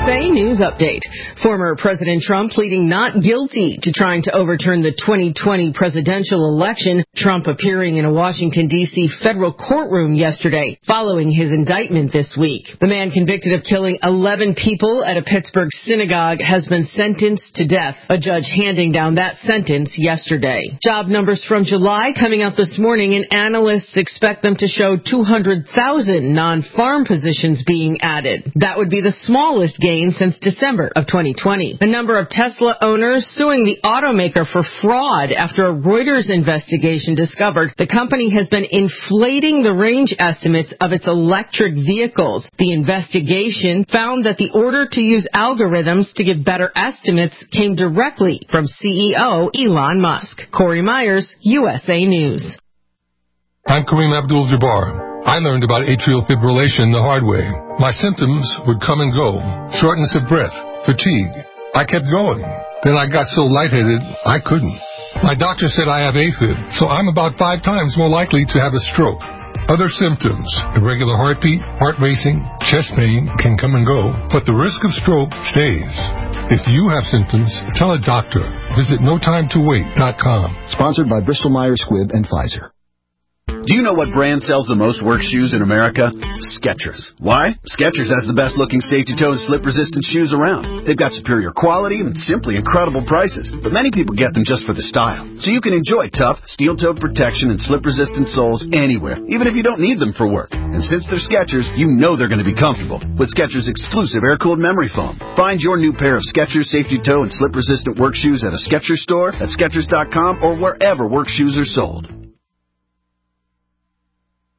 USA News Update. Former President Trump pleading not guilty to trying to overturn the 2020 presidential election. Trump appearing in a Washington, D.C. federal courtroom yesterday following his indictment this week. The man convicted of killing 11 people at a Pittsburgh synagogue has been sentenced to death. A judge handing down that sentence yesterday. Job numbers from July coming out this morning, and analysts expect them to show 200,000 non-farm positions being added. That would be the smallest gain since December of 2020. A number of Tesla owners suing the automaker for fraud after a Reuters investigation discovered the company has been inflating the range estimates of its electric vehicles. The investigation found that the order to use algorithms to give better estimates came directly from CEO Elon Musk. Corey Myers, USA News. I'm Kareem Abdul-Jabbar. I learned about atrial fibrillation the hard way. My symptoms would come and go. Shortness of breath, fatigue. I kept going. Then I got so lightheaded, I couldn't. My doctor said I have AFib, so I'm about 5 times more likely to have a stroke. Other symptoms, irregular heartbeat, heart racing, chest pain can come and go, but the risk of stroke stays. If you have symptoms, tell a doctor. Visit NoTimeToWait.com. Sponsored by Bristol-Myers Squibb and Pfizer. Do you know what brand sells the most work shoes in America? Skechers. Why? Skechers has the best looking safety toe and slip resistant shoes around. They've got superior quality and simply incredible prices. But many people get them just for the style. So you can enjoy tough, steel-toed protection and slip resistant soles anywhere, even if you don't need them for work. And since they're Skechers, you know they're going to be comfortable with Skechers exclusive air-cooled memory foam. Find your new pair of Skechers safety toe and slip resistant work shoes at a Skechers store, at Skechers.com, or wherever work shoes are sold.